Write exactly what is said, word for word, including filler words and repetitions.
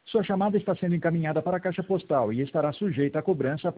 Sua chamada está sendo encaminhada para a caixa postal e estará sujeita a cobrança